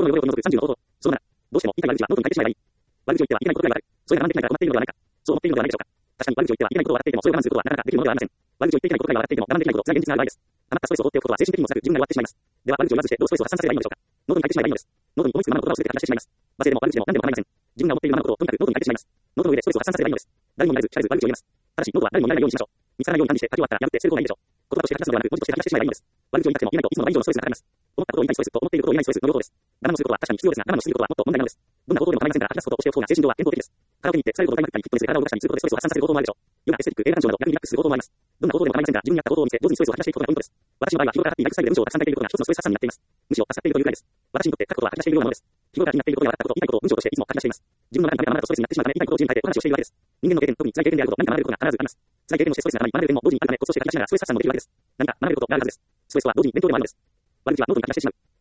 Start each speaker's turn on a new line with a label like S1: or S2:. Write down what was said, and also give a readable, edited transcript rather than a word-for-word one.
S1: の要領を除く30の方法。その7、どうしても言いたい悪口はノートに書いてしまえばいい。悪口を言ってはいけないことがある。それが我慢できないから困っているのではないか。そう思っているのではないでしょうか。確かに悪口を言ってはいけないことを笑っていても、それを我慢することはなかなかできるものではありません。悪口を言っていけないことくらいは笑っていても我慢できないこと、それが現実な場合です。余ったストレスを放っておくことは精神的にも辛く自分が弱ってしまいます。では悪口を言わずしてどうストレスを発散させればいいのでしょうか。ノートに書いてしまえばいいのです。ノートに思いつくままの言葉をすべて書き出してしまいます。罵声でも悪口でも何でも構いません。自分が思っているままのことをとにかくノートに書いてしまいます。ノートの上でストレスを発散させればいいのです。誰も見られず聞かれず悪口を言います。ただしノートは誰も見られないようにしましょう。見つからないように管理して書き終わったら破って捨てることがいいでしょう。言葉として書き出すのではなく文字として書き出してしまえばいいのです。悪口を言いたくても言えないといつもの倍以上のストレスがかかります。思ったことを言いたいストレスと思っていることを言えないストレスの両方です。我慢をすることは確かに必要ですが、我慢をしすぎることはもっと問題なのです。どんな方法でも構いませんから吐き出すことを教えおく方が精神上は健康的です。カラオケに行って疲れることを歌いまくったり、フィットネスで体を動かしたりすることでストレスを発散させる方法もあるでしょう。ヨガ、エステティック、映画鑑賞など役にリラックスする方法もあります。どんな方法でも構いませんが、自分に合った方法を見つけ、上手にストレスを吐き出していくことがポイントです。私の場合は日頃からいライフスタイルで文章をたくさん書いていることが一つのストレス発散になっています。無視を扱っているというくらいです。私にとって書くことは吐き出しているようなものです。日頃から気になっていることや笑ったこと、言いたいことを文章としていつも書き出しています。自分の中に溜めたままだとストレスになってしまうため、言いたいことを字に書いてお話をしているわけです。人間の経験、特に辛い経験であること、何か学べることが必ずあります。辛い経験をしてストレスが溜まり、学べる点も同時にあるため、コツとして書き出しながらストレス発散もできるわけです。何か学べることがあるはずです。ストレスは同時に勉強でもあるのです。悪口はノートに書き出してしまう。